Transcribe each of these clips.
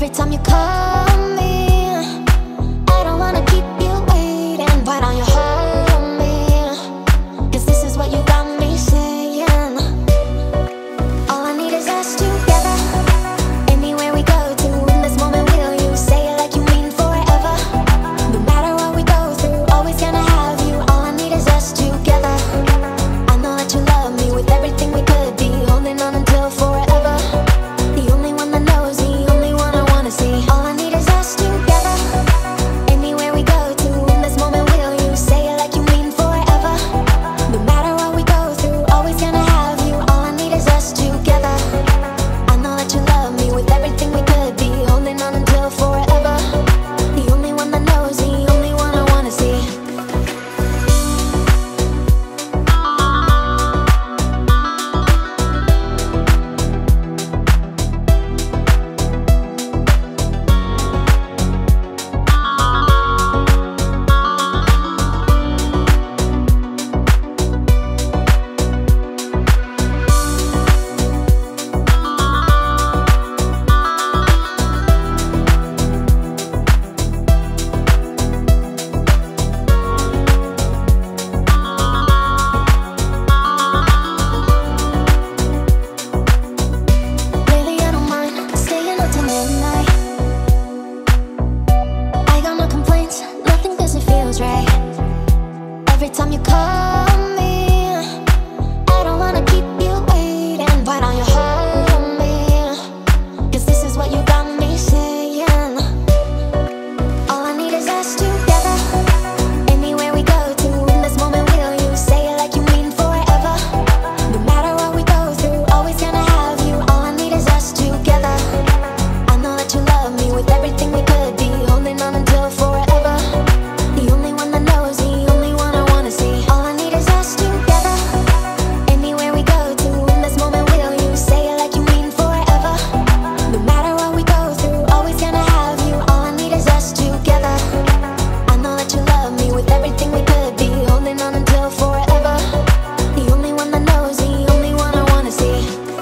Every time you call me, I don't wanna keep you waiting. Why don't you hold me? 'Cause this is what you got me saying. All I need is us together. Anywhere we go to, in this moment, will you say it like you mean forever? No matter what we go through, always gonna have you. All I need is us together. I know that you love me with everything we could be, holding on until forever. The only one that knows, the only one I wanna see. All I need is us together. Anywhere we go to, in this moment, will you say it like you mean forever? No matter what we go through, always gonna have you. All I need is us together. I know that you love me with everything we could be, holding on until forever. The only one that knows, the only one I wanna see. Lately I don't mind staying up till midnight. I got no complaints, nothing 'cause it feels right. Every time you call me, I don't wanna keep you waiting. Why don't you hold me? 'Cause this is what you got me saying. All I need is us together. Anywhere we go to, in this moment, will you say it like you mean forever? No matter what we go through, always gonna have you. All I need is us together. I know that you love me with everything we could be, holding on until forever. The only one that knows, the only one I wanna see. All I need is us together. Anywhere we go to, in this moment, will you say it like you mean forever? No matter what we go through, always gonna have you. All I need is us together. I know that you love me with everything we could be, holding on until forever. The only one that knows, the only one I wanna see.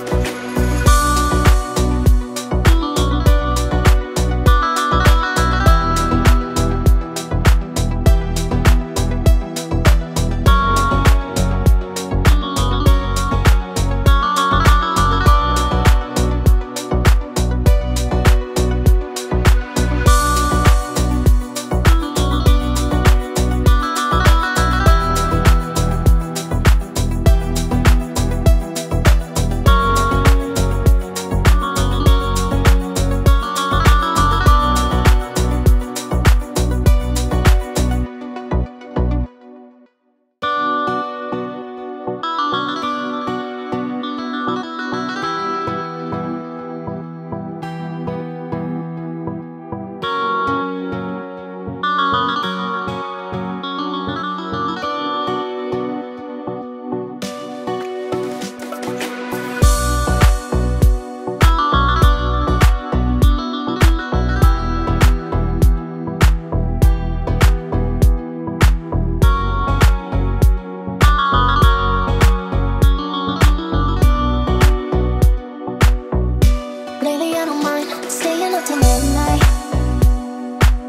Lately I don't mind staying up till midnight.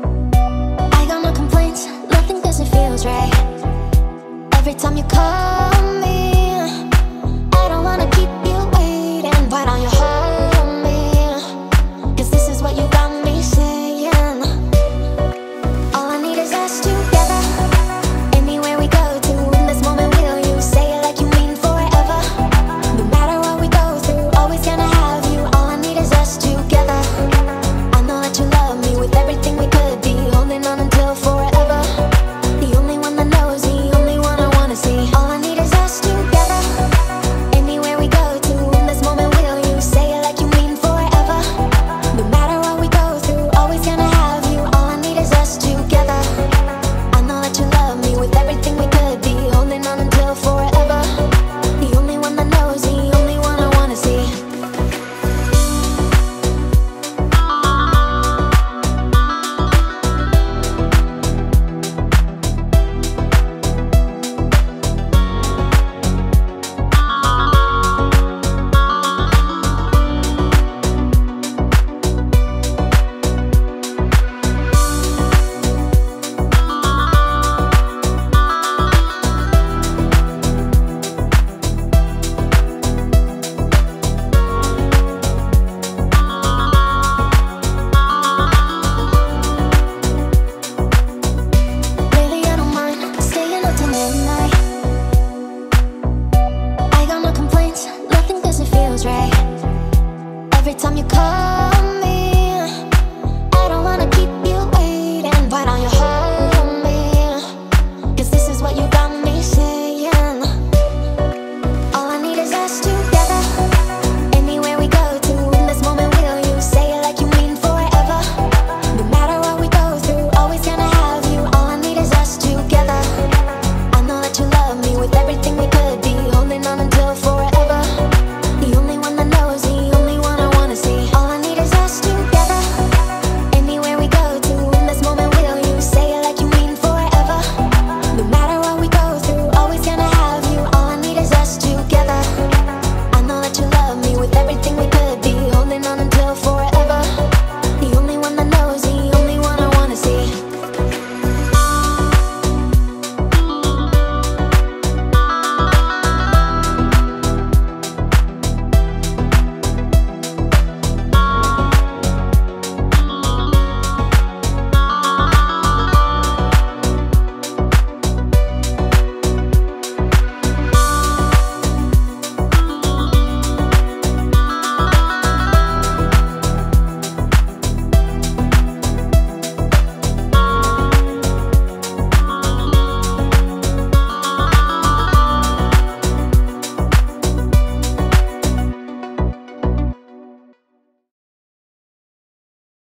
I got no complaints, nothing 'cause it feels right. Every time you call